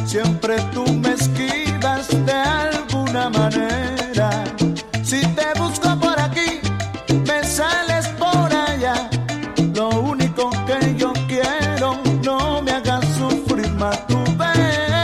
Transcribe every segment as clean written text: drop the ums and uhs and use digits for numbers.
siempre tú me esquivas de alguna manera. Si te busco por aquí, me sales por allá. Lo único que yo quiero, no me hagas sufrir más, tú verás.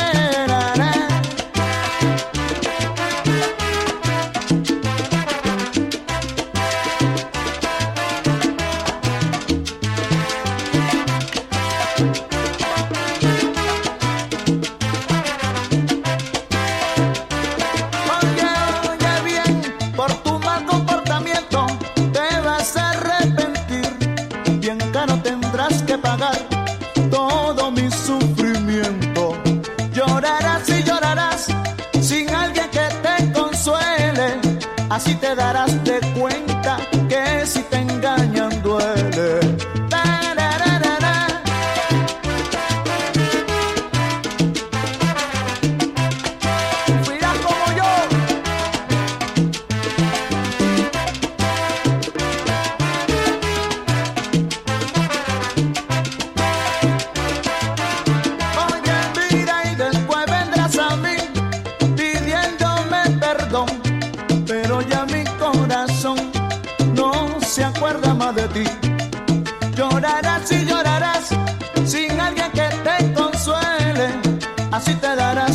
Pagar todo mi sufrimiento. Llorarás y llorarás sin alguien que te consuele. Así te darás de cuenta que si te engañan duele. Sufrirás como yo. Pero ya mi corazón no se acuerda más de ti. Llorarás y llorarás sin alguien que te consuele. Así te darás